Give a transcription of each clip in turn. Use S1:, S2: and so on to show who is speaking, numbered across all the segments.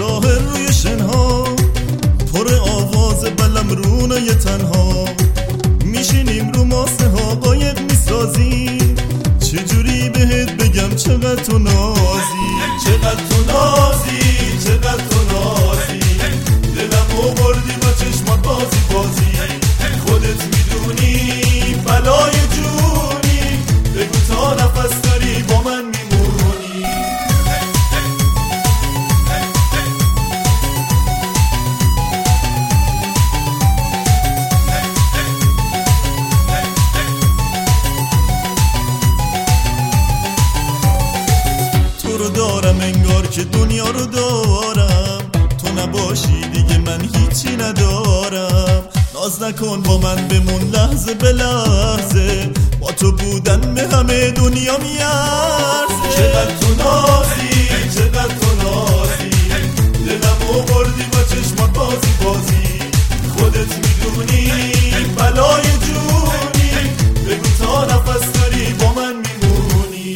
S1: ساحل روی شنها، پر آواز بلمرونه ی تنها، میشینیم رو ماسه ها قایق میسازیم. چجوری بهت بگم چقدر تو نازی، چقدر تو نازی، چقدر تو نازی، دلمو بردی با چشمات بازی بازی. خودت میدونی بلای جونی، بگو تا نفس داری با من میمونی. تو رو دارم انگار که دنیا رو دارم، تو نباشی دیگه من هیچی ندارم. ناز نکن با من بمون لحظه به لحظه، با تو بودن به همه دنیا میارزه. چقدر تو نازی، چقدر تو نازی، دلمو بردی با چشمات بازی بازی. خودت میدونی بلای جونی، بگو تا نفس داری با من میمونی.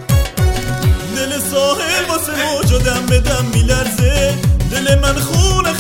S1: ساحل واسه موجا دم به دم میلرزه، دل من خونه